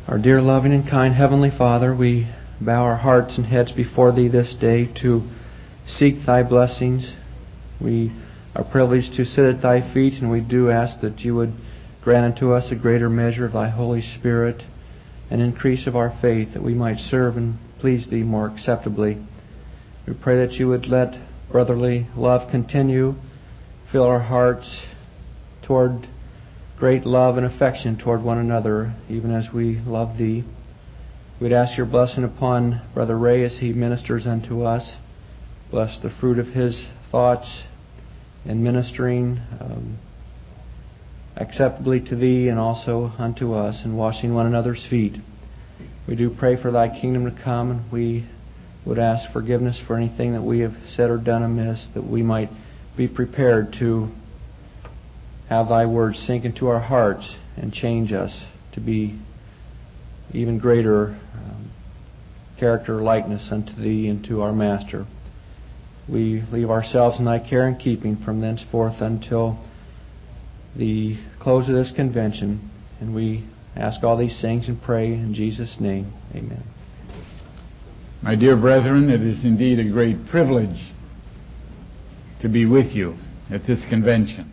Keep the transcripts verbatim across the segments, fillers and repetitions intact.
Our dear, loving, and kind Heavenly Father, we bow our hearts and heads before Thee this day to seek Thy blessings. We are privileged to sit at Thy feet, and we do ask that You would grant unto us a greater measure of Thy Holy Spirit, an increase of our faith, that we might serve and please Thee more acceptably. We pray that You would let brotherly love continue, fill our hearts toward great love and affection toward one another, even as we love Thee. We'd ask Your blessing upon Brother Ray as he ministers unto us. Bless the fruit of his thoughts in ministering um, acceptably to Thee and also unto us, and washing one another's feet. We do pray for Thy kingdom to come, and we would ask forgiveness for anything that we have said or done amiss, that we might be prepared to have Thy words sink into our hearts and change us to be even greater um, character likeness unto Thee and to our Master. We leave ourselves in Thy care and keeping from thenceforth until the close of this convention, and we ask all these things and pray in Jesus' name. Amen. My dear brethren, it is indeed a great privilege to be with you at this convention.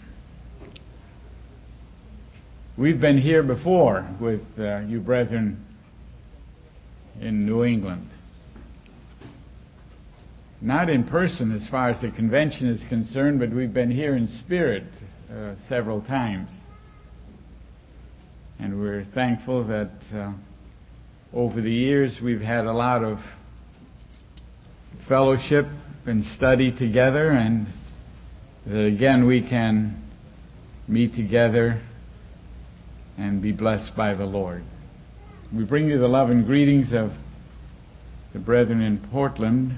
We've been here before with uh, you brethren in New England. Not in person as far as the convention is concerned, but we've been here in spirit uh, several times. And we're thankful that uh, over the years we've had a lot of fellowship and study together, and that again we can meet together and be blessed by the Lord. We bring you the love and greetings of the brethren in Portland.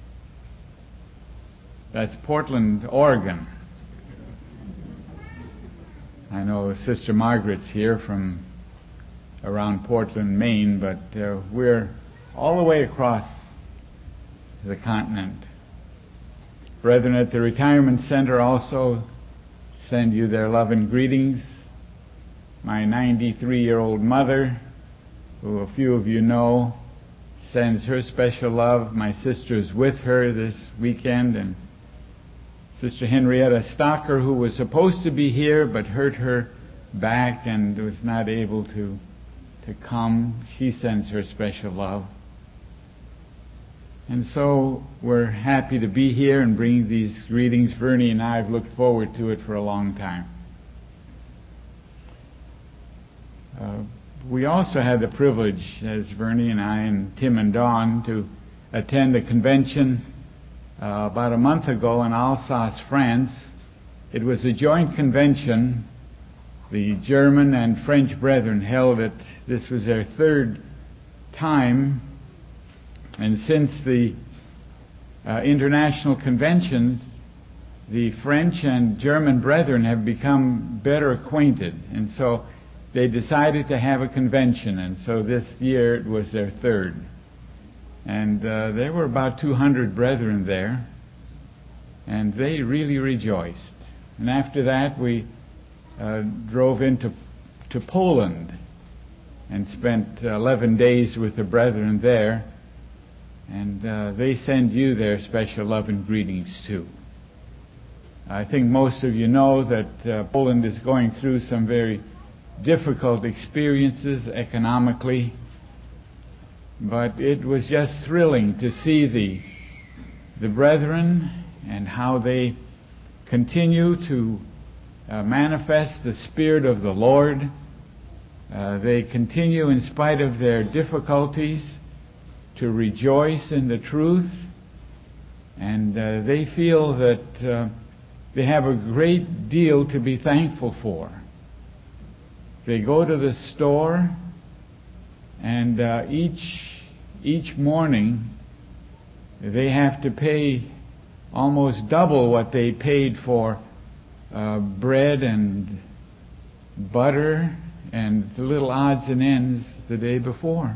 That's Portland, Oregon. I know Sister Margaret's here from around Portland, Maine, but uh, we're all the way across the continent. Brethren at the Retirement Center also send you their love and greetings. My ninety-three-year-old mother, who a few of you know, sends her special love. My sister's with her this weekend, and Sister Henrietta Stocker, who was supposed to be here but hurt her back and was not able to, to come, she sends her special love. And so we're happy to be here and bring these greetings. Vernie and I have looked forward to it for a long time. Uh, we also had the privilege, as Vernie and I and Tim and Dawn, to attend a convention uh, about a month ago in Alsace, France. It was a joint convention. The German and French brethren held it. This was their third time. And since the uh, international conventions, the French and German brethren have become better acquainted. And so they decided to have a convention, and so this year it was their third. And uh, there were about two hundred brethren there, and they really rejoiced. And after that we uh, drove into to Poland and spent eleven days with the brethren there, and uh, they send you their special love and greetings too. I think most of you know that uh, Poland is going through some very difficult experiences economically, but it was just thrilling to see the the brethren and how they continue to uh, manifest the Spirit of the Lord. Uh, they continue, in spite of their difficulties, to rejoice in the truth, and uh, they feel that uh, they have a great deal to be thankful for. They go to the store, and uh, each each morning they have to pay almost double what they paid for uh, bread and butter and the little odds and ends the day before.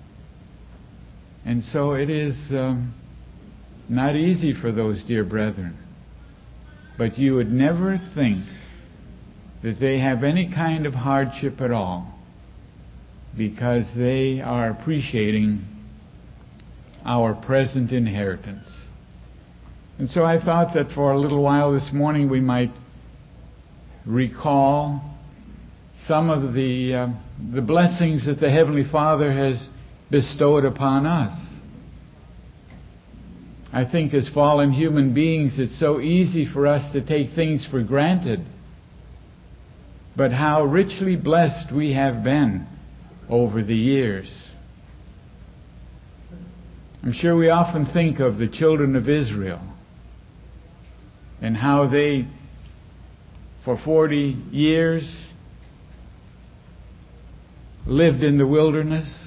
And so it is um, not easy for those dear brethren. But you would never think that they have any kind of hardship at all. because they are appreciating our present inheritance. And so I thought that for a little while this morning we might recall some of the uh, the blessings that the Heavenly Father has bestowed upon us. I think as fallen human beings, it's so easy for us to take things for granted. But how richly blessed we have been over the years. I'm sure we often think of the children of Israel and how they, for forty years, lived in the wilderness.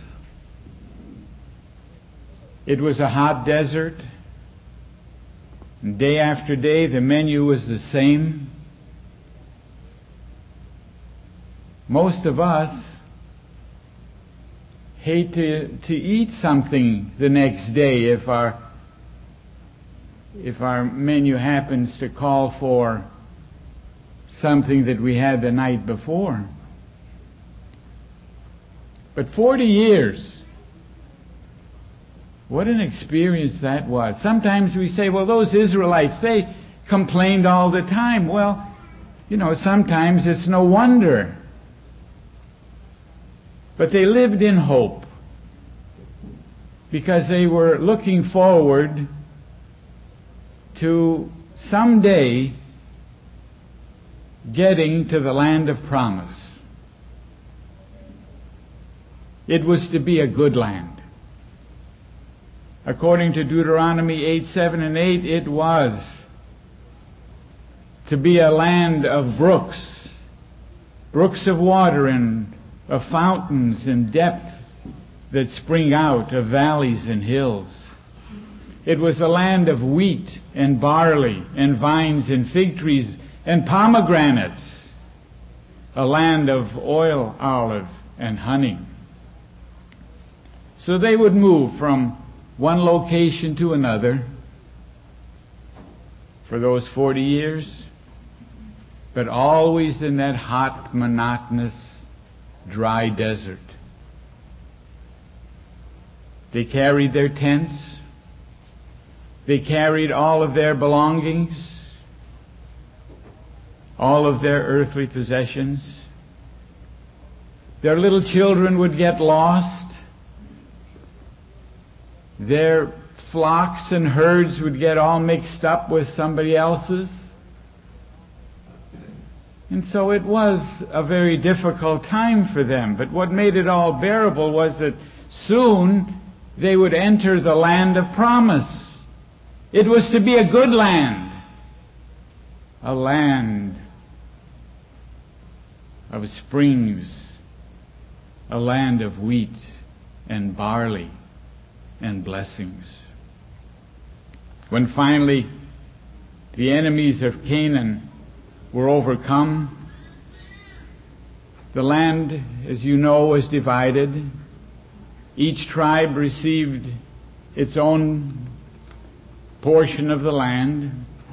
It was a hot desert. And day after day, the menu was the same. Most of us hate to, to eat something the next day if our if our menu happens to call for something that we had the night before. But forty years, what an experience that was. Sometimes we say, well, those Israelites, they complained all the time. Well, you know, sometimes it's no wonder. But they lived in hope because they were looking forward to someday getting to the land of promise. It was to be a good land. According to Deuteronomy eight, seven, and eight, it was to be a land of brooks, brooks of water and of fountains in depth that spring out of valleys and hills. It was a land of wheat and barley and vines and fig trees and pomegranates, a land of oil, olive, and honey. So they would move from one location to another for those forty years, but always in that hot, monotonous, dry desert. They carried their tents. They carried all of their belongings, all of their earthly possessions. Their little children would get lost. Their flocks and herds would get all mixed up with somebody else's. And so it was a very difficult time for them. But what made it all bearable was that soon they would enter the land of promise. It was to be a good land, a land of springs, a land of wheat and barley and blessings. When finally the enemies of Canaan were overcome, the land, as you know, was divided. Each tribe received its own portion of the land.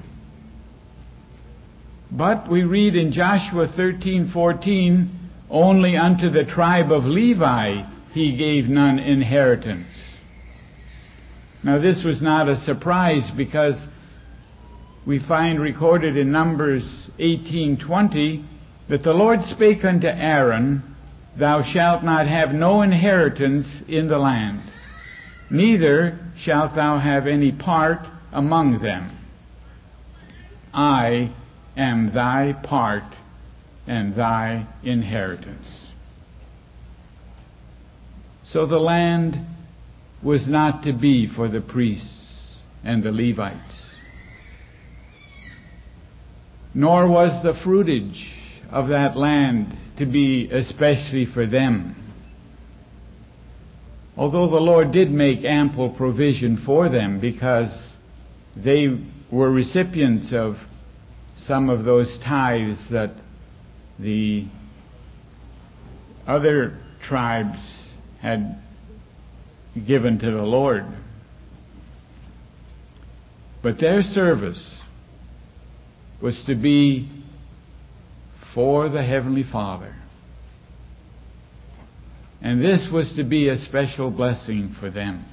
But we read in Joshua thirteen fourteen, only unto the tribe of Levi he gave none inheritance. Now this was not a surprise, because we find recorded in Numbers eighteen twenty that the Lord spake unto Aaron, Thou shalt not have no inheritance in the land, neither shalt thou have any part among them. I am thy part and thy inheritance. So the land was not to be for the priests and the Levites, nor was the fruitage of that land to be especially for them. Although the Lord did make ample provision for them, because they were recipients of some of those tithes that the other tribes had given to the Lord. But their service was to be for the Heavenly Father. And this was to be a special blessing for them.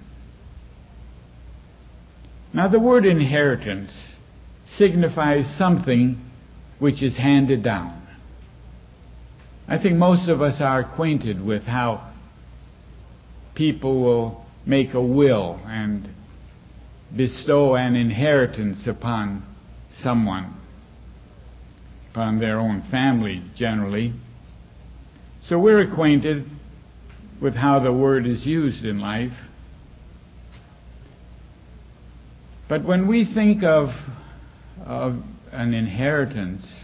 Now the word inheritance signifies something which is handed down. I think most of us are acquainted with how people will make a will and bestow an inheritance upon someone, upon their own family generally. So we're acquainted with how the word is used in life. But when we think of, of an inheritance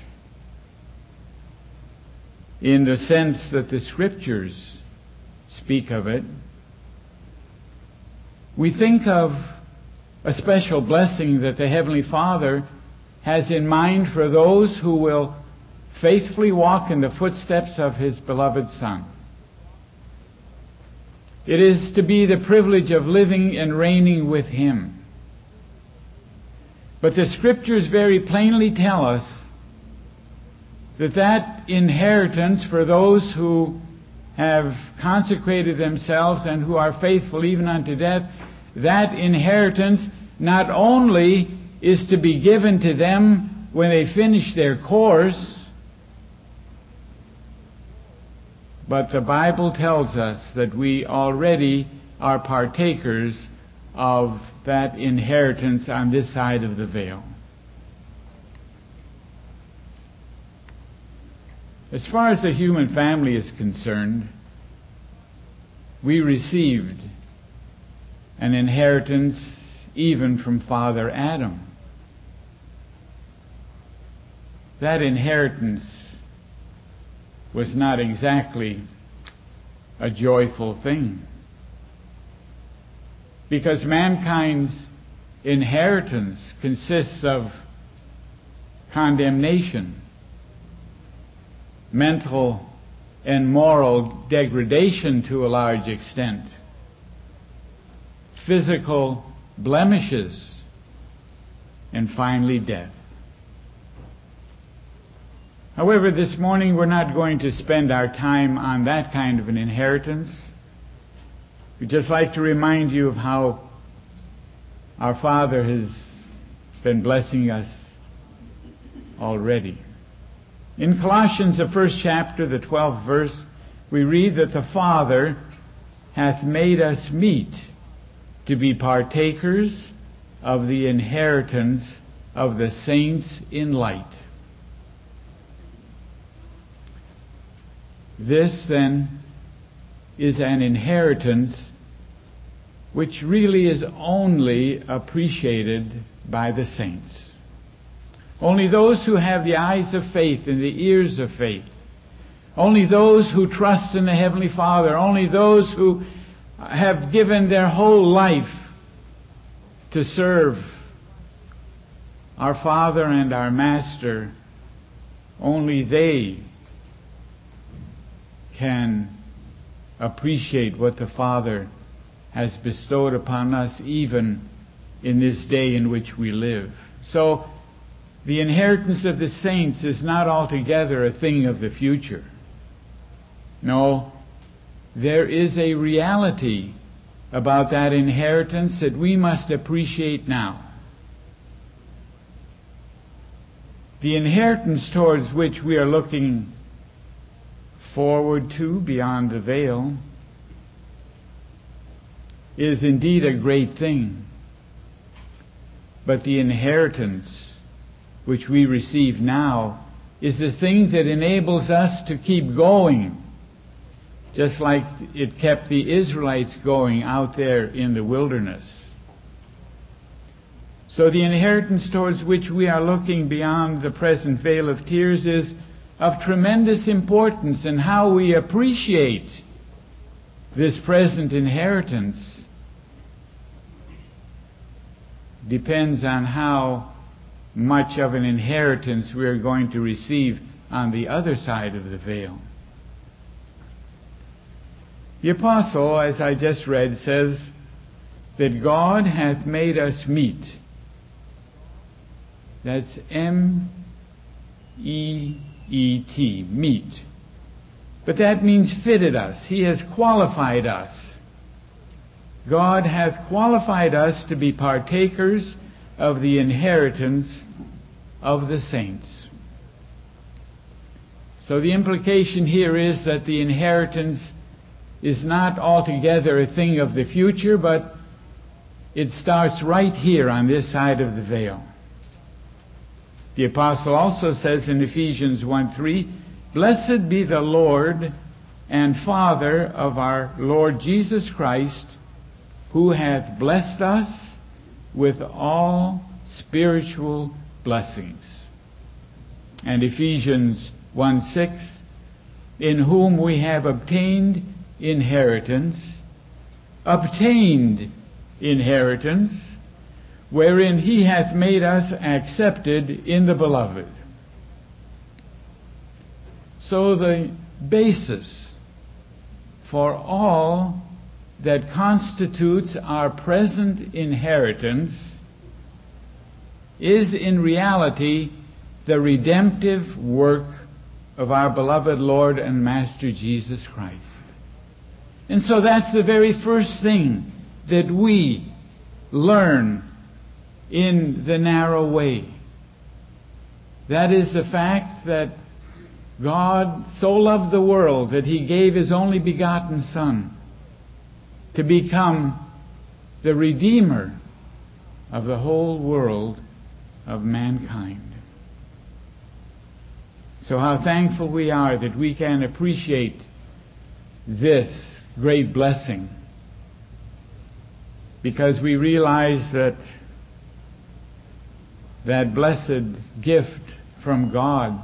in the sense that the Scriptures speak of it, we think of a special blessing that the Heavenly Father has in mind for those who will faithfully walk in the footsteps of His beloved Son. It is to be the privilege of living and reigning with Him. But the Scriptures very plainly tell us that that inheritance for those who have consecrated themselves and who are faithful even unto death, that inheritance not only is to be given to them when they finish their course, but the Bible tells us that we already are partakers of that inheritance on this side of the veil. As far as the human family is concerned, we received an inheritance even from Father Adam. That inheritance was not exactly a joyful thing, because mankind's inheritance consists of condemnation, mental and moral degradation to a large extent, physical blemishes, and finally death. However, this morning we're not going to spend our time on that kind of an inheritance. We'd just like to remind you of how our Father has been blessing us already. In Colossians, the first chapter, the twelfth verse, we read that the Father hath made us meet to be partakers of the inheritance of the saints in light. This, then, is an inheritance which really is only appreciated by the saints. Only those who have the eyes of faith and the ears of faith, only those who trust in the Heavenly Father, only those who have given their whole life to serve our Father and our Master, only they can appreciate what the Father has bestowed upon us even in this day in which we live. So, the inheritance of the saints is not altogether a thing of the future. No, there is a reality about that inheritance that we must appreciate now. The inheritance towards which we are looking forward to beyond the veil is indeed a great thing. But the inheritance which we receive now is the thing that enables us to keep going, just like it kept the Israelites going out there in the wilderness. So the inheritance towards which we are looking beyond the present veil of tears is of tremendous importance, and how we appreciate this present inheritance depends on how much of an inheritance we are going to receive on the other side of the veil. The apostle, as I just read, says that God hath made us meet. That's M E E T, meet. But that means fitted us. He has qualified us. God hath qualified us to be partakers of the inheritance of the saints. So the implication here is that the inheritance is not altogether a thing of the future, but it starts right here on this side of the veil. The apostle also says in Ephesians one three, "Blessed be the Lord and Father of our Lord Jesus Christ, who hath blessed us with all spiritual blessings." And Ephesians one six, "In whom we have obtained inheritance, obtained inheritance, wherein he hath made us accepted in the beloved." So the basis for all that constitutes our present inheritance is in reality the redemptive work of our beloved Lord and Master Jesus Christ. And so that's the very first thing that we learn in the narrow way. That is the fact that God so loved the world that He gave His only begotten Son to become the Redeemer of the whole world of mankind. So how thankful we are that we can appreciate this great blessing, because we realize that that blessed gift from God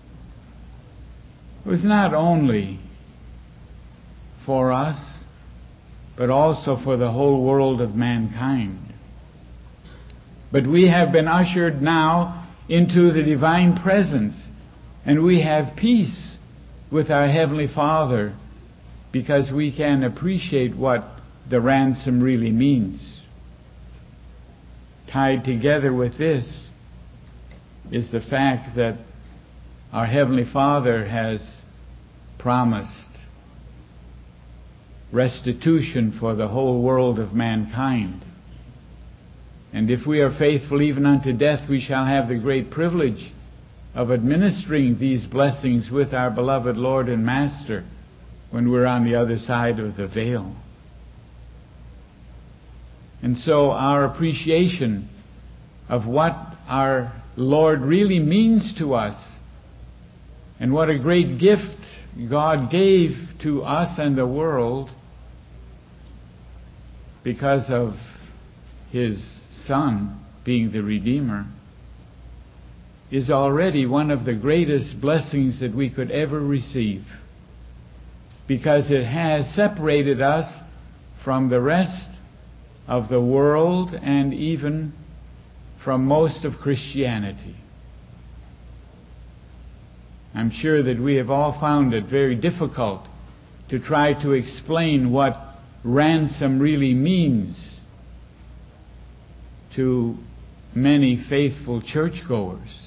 was not only for us, but also for the whole world of mankind. But we have been ushered now into the divine presence, and we have peace with our Heavenly Father because we can appreciate what the ransom really means. Tied together with this is the fact that our Heavenly Father has promised restitution for the whole world of mankind. And if we are faithful even unto death, we shall have the great privilege of administering these blessings with our beloved Lord and Master when we're on the other side of the veil. And so our appreciation of what our Lord really means to us and what a great gift God gave to us and the world because of His Son being the Redeemer is already one of the greatest blessings that we could ever receive, because it has separated us from the rest of the world and even from most of Christianity. I'm sure that we have all found it very difficult to try to explain what ransom really means to many faithful churchgoers.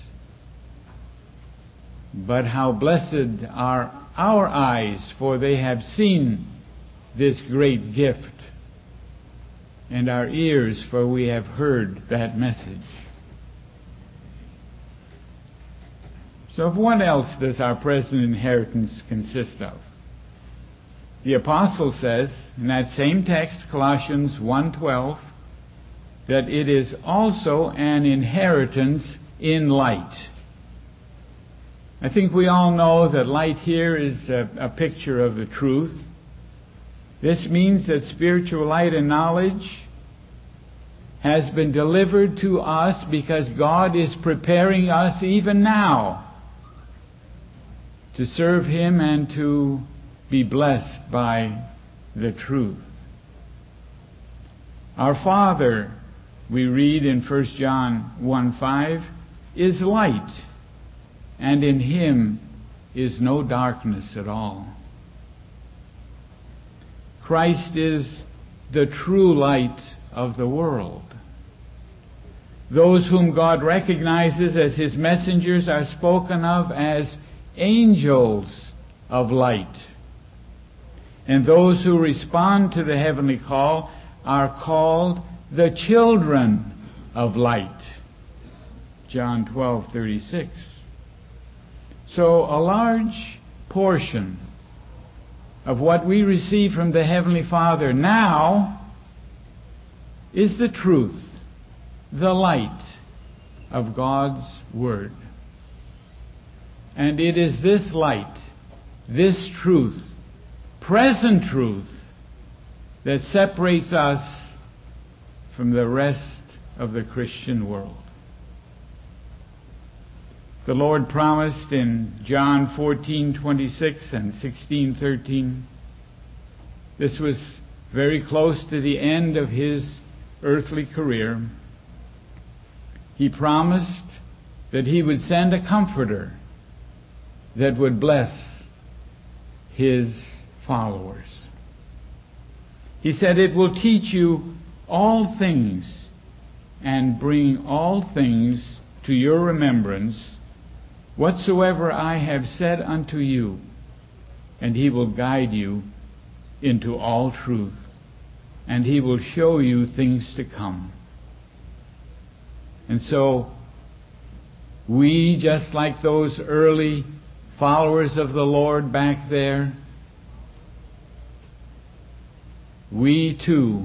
But how blessed are our eyes, for they have seen this great gift, and our ears, for we have heard that message. So of what else does our present inheritance consist of? The apostle says in that same text, Colossians one twelve, that it is also an inheritance in light. I think we all know that light here is a, a picture of the truth. This means that spiritual light and knowledge has been delivered to us because God is preparing us even now to serve Him and to be blessed by the truth. Our Father, we read in First John one five, is light, and in Him is no darkness at all. Christ is the true light of the world. Those whom God recognizes as His messengers are spoken of as angels of light. And those who respond to the heavenly call are called the children of light. John twelve thirty-six. So a large portion of what we receive from the Heavenly Father now is the truth, the light of God's Word. And it is this light, this truth, present truth, that separates us from the rest of the Christian world. The Lord promised in John fourteen twenty-six and sixteen thirteen. This was very close to the end of his earthly career. He promised that he would send a comforter that would bless his followers. He said, "It will teach you all things and bring all things to your remembrance, whatsoever I have said unto you, and he will guide you into all truth, and he will show you things to come." And so, we, just like those early followers of the Lord back there, we too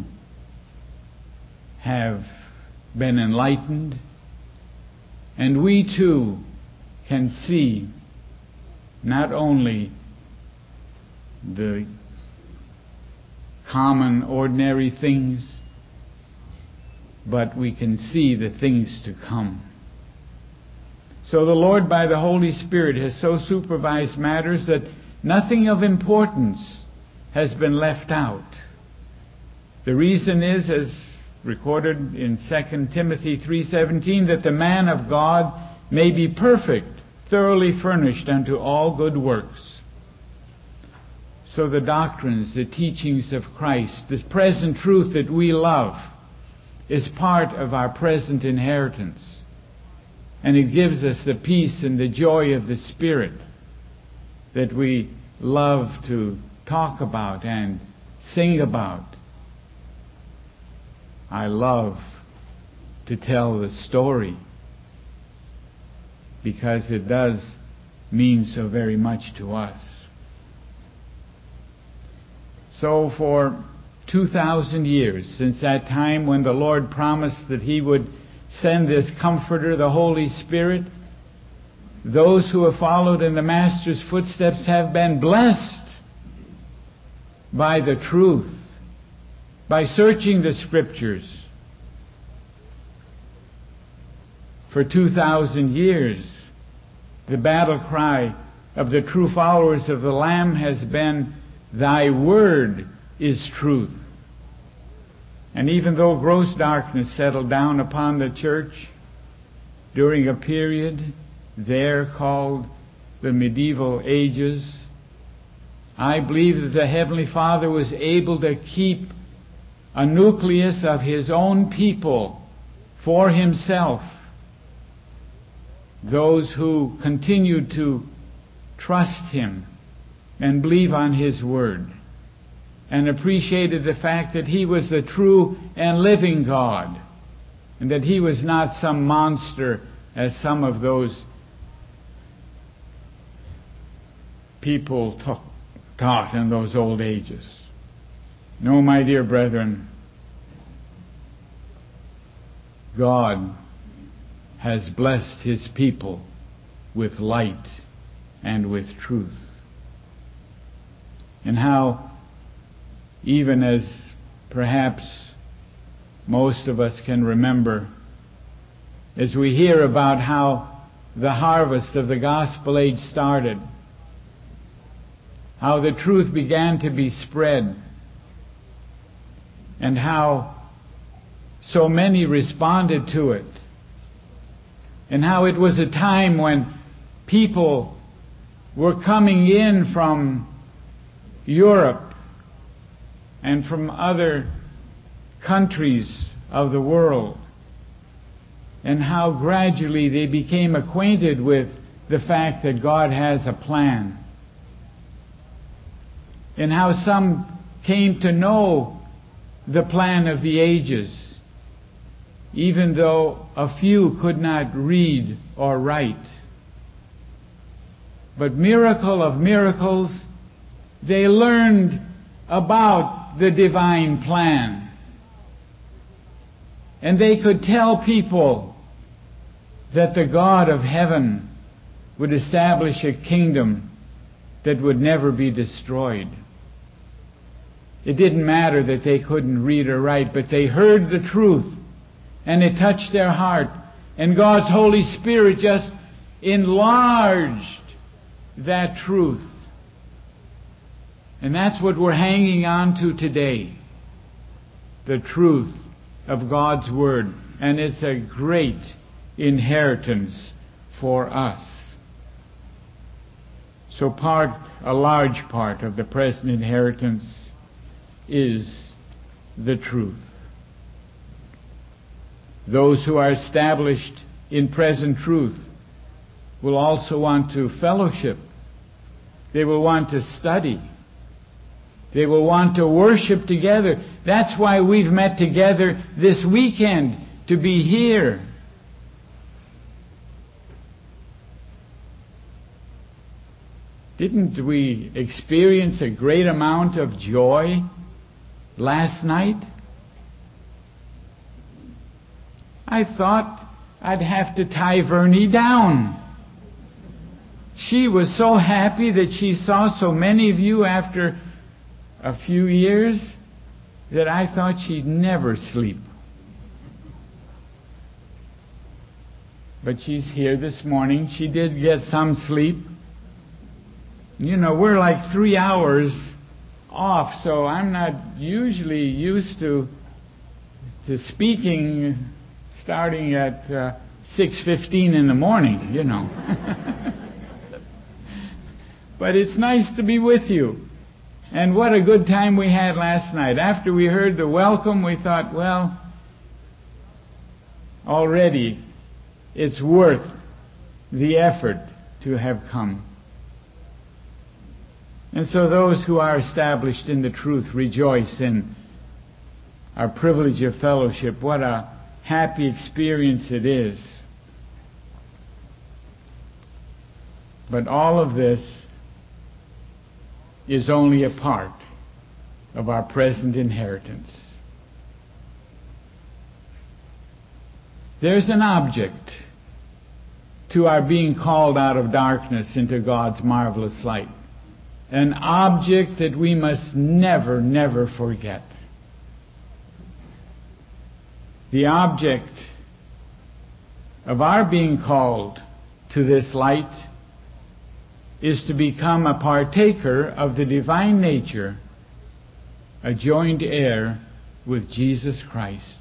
have been enlightened, and we too can see not only the common, ordinary things, but we can see the things to come. So the Lord, by the Holy Spirit, has so supervised matters that nothing of importance has been left out. The reason is, as recorded in Second Timothy three seventeen, that the man of God may be perfect, thoroughly furnished unto all good works. So the doctrines, the teachings of Christ, the present truth that we love, is part of our present inheritance. And it gives us the peace and the joy of the Spirit that we love to talk about and sing about. I love to tell the story because it does mean so very much to us. So for two thousand years, since that time when the Lord promised that He would send this Comforter, the Holy Spirit, those who have followed in the Master's footsteps have been blessed by the truth, by searching the Scriptures. For two thousand years, the battle cry of the true followers of the Lamb has been, "Thy word is truth." And even though gross darkness settled down upon the church during a period there called the medieval ages, I believe that the Heavenly Father was able to keep a nucleus of His own people for Himself, those who continued to trust Him and believe on His Word, and appreciated the fact that He was the true and living God, and that He was not some monster as some of those people ta- taught in those old ages. No, my dear brethren, God has blessed His people with light and with truth. And how, even as perhaps most of us can remember, as we hear about how the harvest of the gospel age started, how the truth began to be spread, and how so many responded to it, and how it was a time when people were coming in from Europe and from other countries of the world, and how gradually they became acquainted with the fact that God has a plan, and how some came to know the plan of the ages, even though a few could not read or write. But miracle of miracles, they learned about the divine plan. And they could tell people that the God of heaven would establish a kingdom that would never be destroyed. It didn't matter that they couldn't read or write, but they heard the truth, and it touched their heart. And God's Holy Spirit just enlarged that truth. And that's what we're hanging on to today. The truth of God's Word. And it's a great inheritance for us. So part, a large part of the present inheritance is the truth. Those who are established in present truth will also want to fellowship. They will want to study. They will want to worship together. That's why we've met together this weekend, to be here. Didn't we experience a great amount of joy last night? I thought I'd have to tie Vernie down. She was so happy that she saw so many of you after a few years that I thought she'd never sleep. But she's here this morning. She did get some sleep. You know, we're like three hours off, so I'm not usually used to to speaking starting at uh, six fifteen in the morning, you know. But it's nice to be with you. And what a good time we had last night. After we heard the welcome, we thought, well, already it's worth the effort to have come. And so those who are established in the truth rejoice in our privilege of fellowship. What a happy experience it is. But all of this is only a part of our present inheritance. There's an object to our being called out of darkness into God's marvelous light. An object that we must never, never forget. The object of our being called to this light is to become a partaker of the divine nature, a joint heir with Jesus Christ.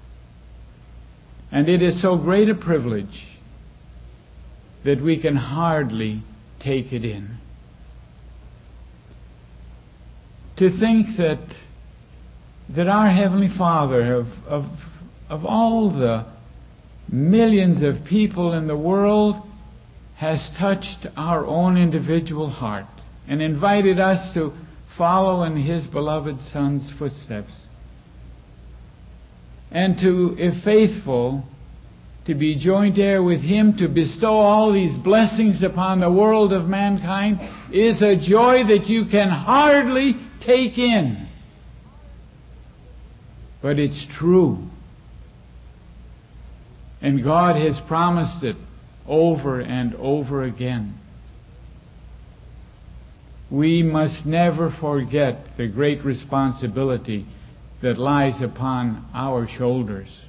And it is so great a privilege that we can hardly take it in. To think that that our Heavenly Father, of, of, of all the millions of people in the world, has touched our own individual heart and invited us to follow in His beloved Son's footsteps. And to, if faithful, to be joint heir with Him, to bestow all these blessings upon the world of mankind, is a joy that you can hardly take in. But it's true. And God has promised it over and over again. We must never forget the great responsibility that lies upon our shoulders.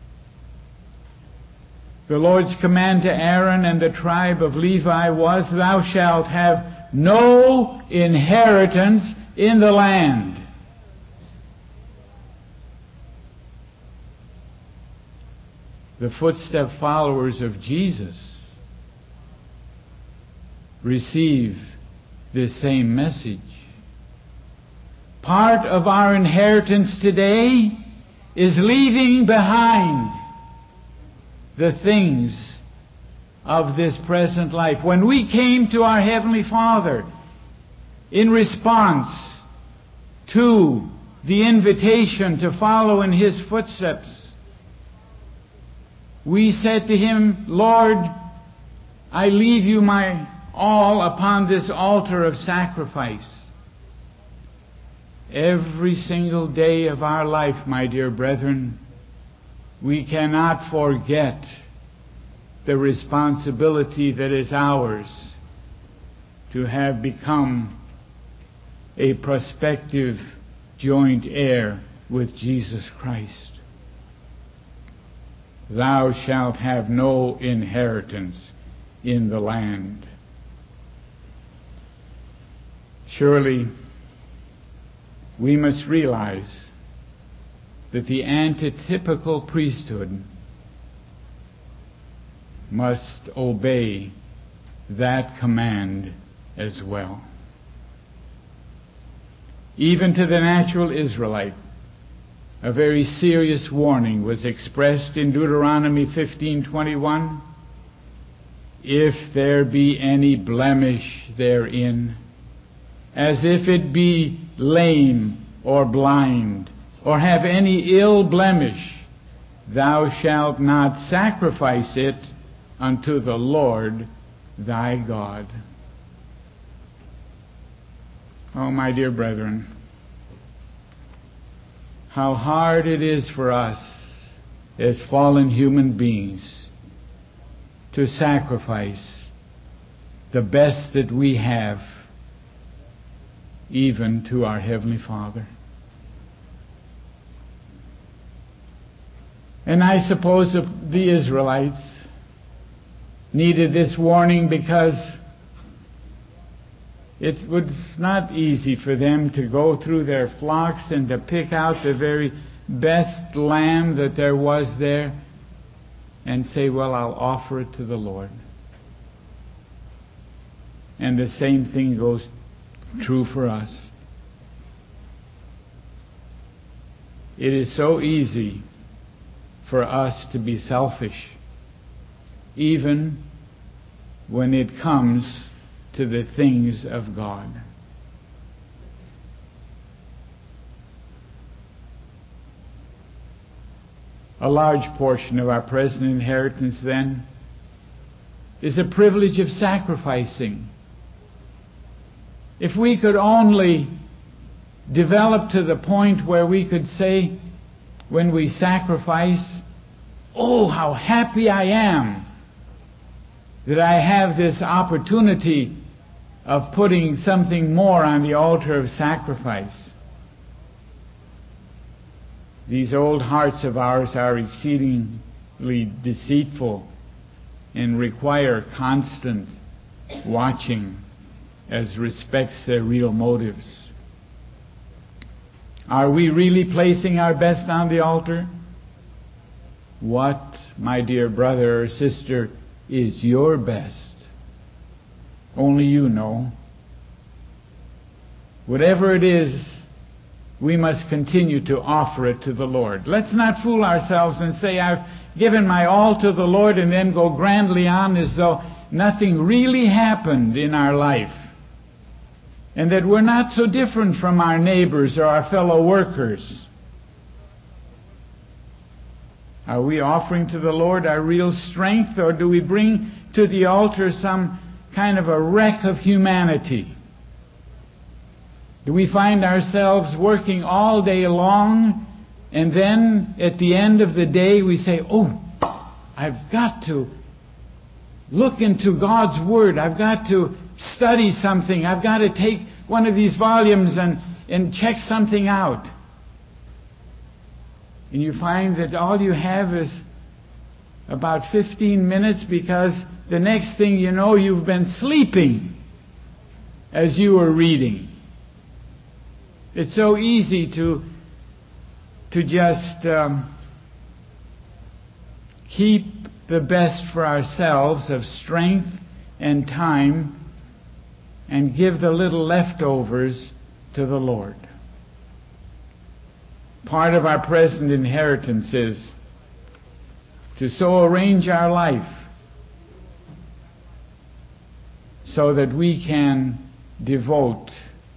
The Lord's command to Aaron and the tribe of Levi was, "Thou shalt have no inheritance in the land." The footstep followers of Jesus receive this same message. Part of our inheritance today is leaving behind the things of this present life. When we came to our Heavenly Father, in response to the invitation to follow in His footsteps. We said to Him, Lord, I leave you my all upon this altar of sacrifice. Every single day of our life, my dear brethren, we cannot forget the responsibility that is ours to have become a prospective joint heir with Jesus Christ. Thou shalt have no inheritance in the land. Surely, we must realize that the antitypical priesthood must obey that command as well. Even to the natural Israelite, a very serious warning was expressed in Deuteronomy fifteen twenty-one. If there be any blemish therein, as if it be lame or blind, or have any ill blemish, thou shalt not sacrifice it unto the Lord thy God. Oh, my dear brethren, how hard it is for us as fallen human beings to sacrifice the best that we have, even to our Heavenly Father. And I suppose the Israelites needed this warning because it was not easy for them to go through their flocks and to pick out the very best lamb that there was there and say, well, I'll offer it to the Lord. And the same thing goes true for us. It is so easy for us to be selfish, even when it comes to the things of God. A large portion of our present inheritance, then, is a privilege of sacrificing. If we could only develop to the point where we could say, when we sacrifice, oh, how happy I am that I have this opportunity of putting something more on the altar of sacrifice. These old hearts of ours are exceedingly deceitful and require constant watching as respects their real motives. Are we really placing our best on the altar? What, my dear brother or sister, is your best? Only you know. Whatever it is, we must continue to offer it to the Lord. Let's not fool ourselves and say, I've given my all to the Lord, and then go grandly on as though nothing really happened in our life, and that we're not so different from our neighbors or our fellow workers. Are we offering to the Lord our real strength, or do we bring to the altar some kind of a wreck of humanity? Do we find ourselves working all day long, and then at the end of the day we say, oh, I've got to look into God's Word. I've got to study something. I've got to take one of these volumes and, and check something out. And you find that all you have is about fifteen minutes, because the next thing you know, you've been sleeping as you were reading. It's so easy to to just um, keep the best for ourselves of strength and time and give the little leftovers to the Lord. Part of our present inheritance is to so arrange our life so that we can devote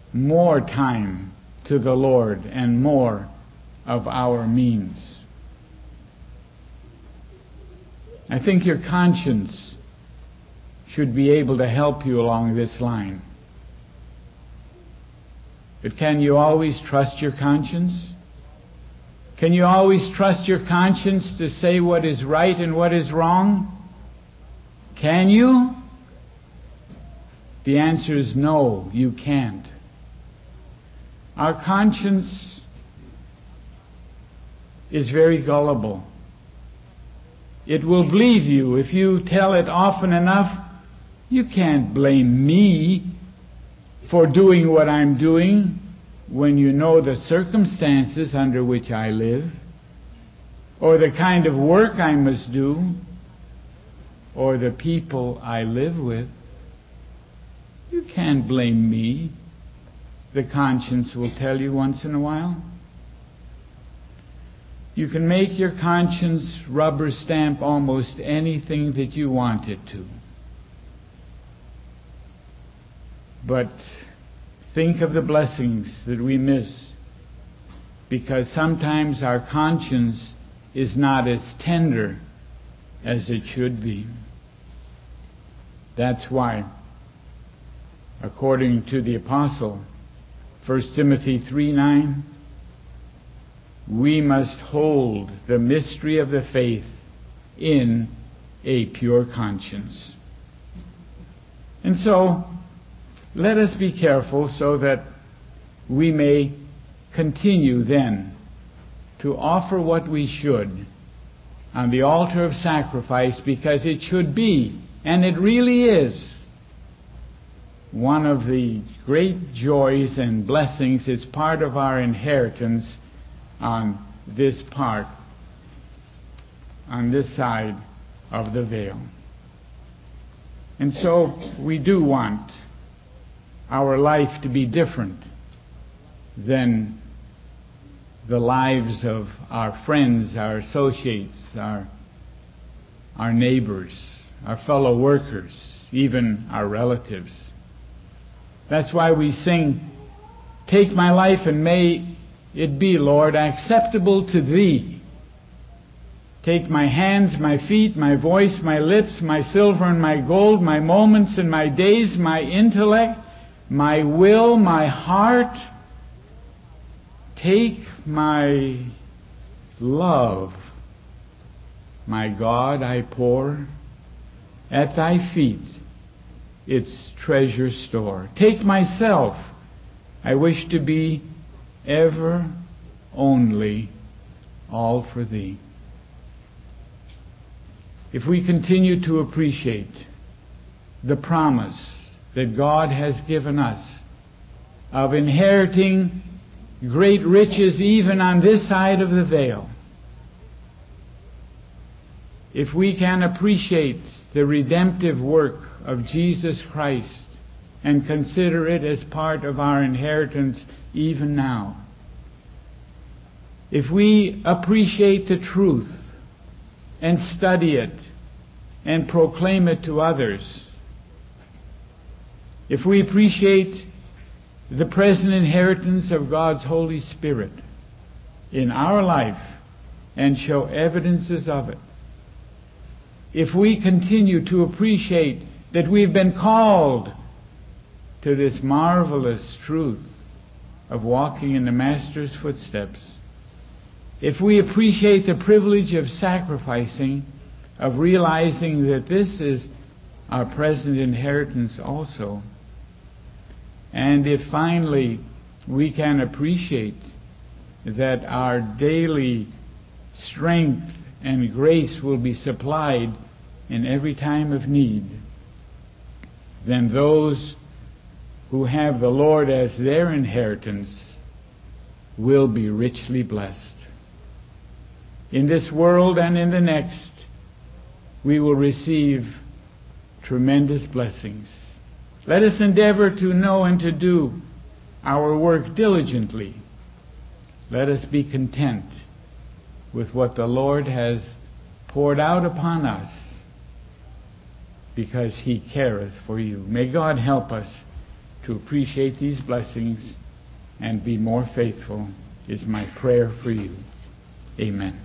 more time to the Lord and more of our means. I think your conscience should be able to help you along this line. But can you always trust your conscience? Can you always trust your conscience to say what is right and what is wrong? Can you? The answer is no, you can't. Our conscience is very gullible. It will believe you if you tell it often enough. You can't blame me for doing what I'm doing when you know the circumstances under which I live, or the kind of work I must do, or the people I live with. You can't blame me, the conscience will tell you once in a while. You can make your conscience rubber stamp almost anything that you want it to. But think of the blessings that we miss because sometimes our conscience is not as tender as it should be. That's why, according to the apostle, First Timothy three nine, we must hold the mystery of the faith in a pure conscience. And so, let us be careful so that we may continue then to offer what we should on the altar of sacrifice, because it should be, and it really is, one of the great joys and blessings. It's part of our inheritance on this part, on this side of the veil. And so we do want our life to be different than the lives of our friends, our associates, our, our neighbors, our fellow workers, even our relatives. That's why we sing, "Take my life and may it be, Lord, acceptable to Thee. Take my hands, my feet, my voice, my lips, my silver and my gold, my moments and my days, my intellect, my will, my heart. Take my love, my God, I pour at Thy feet its treasure store. Take myself, I wish to be ever only all for Thee." If we continue to appreciate the promise that God has given us of inheriting great riches even on this side of the veil, if we can appreciate the redemptive work of Jesus Christ and consider it as part of our inheritance even now, if we appreciate the truth and study it and proclaim it to others, if we appreciate the present inheritance of God's Holy Spirit in our life and show evidences of it, if we continue to appreciate that we've been called to this marvelous truth of walking in the Master's footsteps, if we appreciate the privilege of sacrificing, of realizing that this is our present inheritance also, and if finally we can appreciate that our daily strength and grace will be supplied in every time of need, then those who have the Lord as their inheritance will be richly blessed. In this world and in the next, we will receive tremendous blessings. Let us endeavor to know and to do our work diligently. Let us be content with what the Lord has poured out upon us, because He careth for you. May God help us to appreciate these blessings and be more faithful is my prayer for you. Amen.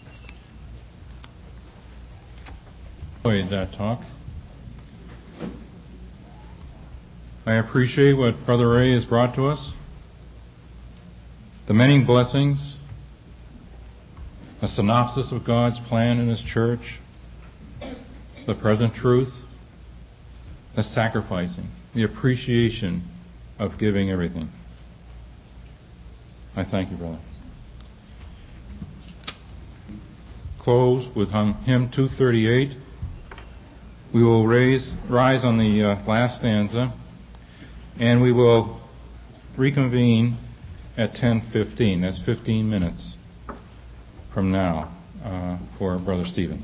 Enjoyed that talk. I appreciate what Brother Ray has brought to us. The many blessings, a synopsis of God's plan in His church, the present truth, the sacrificing, the appreciation of giving everything. I thank you, brother. Close with hymn two thirty-eight. We will raise, rise on the uh, last stanza, and we will reconvene at ten fifteen. That's fifteen minutes from now uh, for Brother Stephen.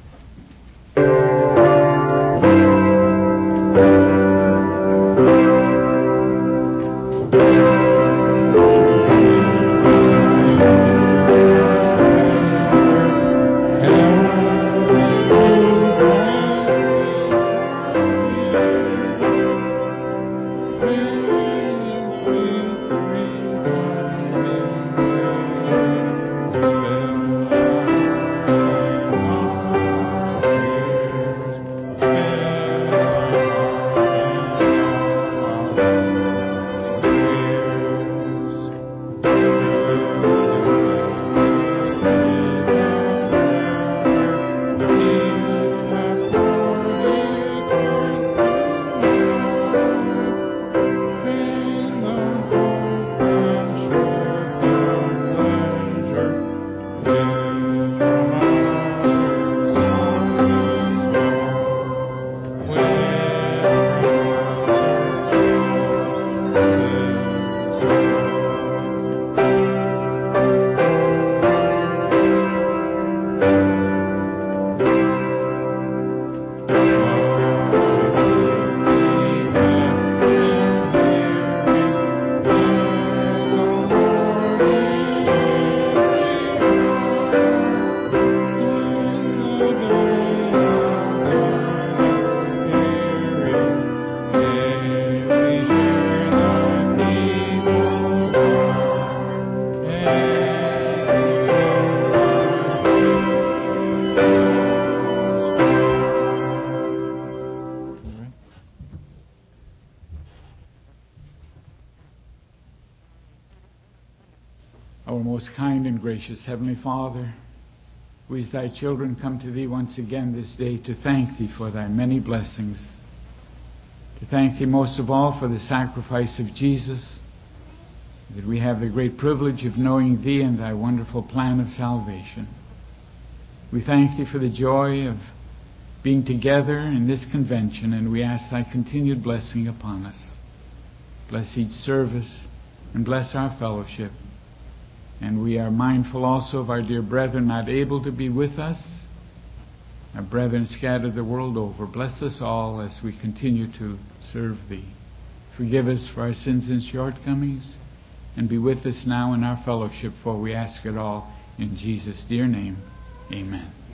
Our most kind and gracious Heavenly Father, we as thy children come to thee once again this day to thank thee for thy many blessings, to thank thee most of all for the sacrifice of Jesus, that we have the great privilege of knowing thee and thy wonderful plan of salvation. We thank thee for the joy of being together in this convention, and we ask thy continued blessing upon us. Bless each service and bless our fellowship. And we are mindful also of our dear brethren not able to be with us, our brethren scattered the world over. Bless us all as we continue to serve thee. Forgive us for our sins and shortcomings, and be with us now in our fellowship, for we ask it all in Jesus' dear name. Amen.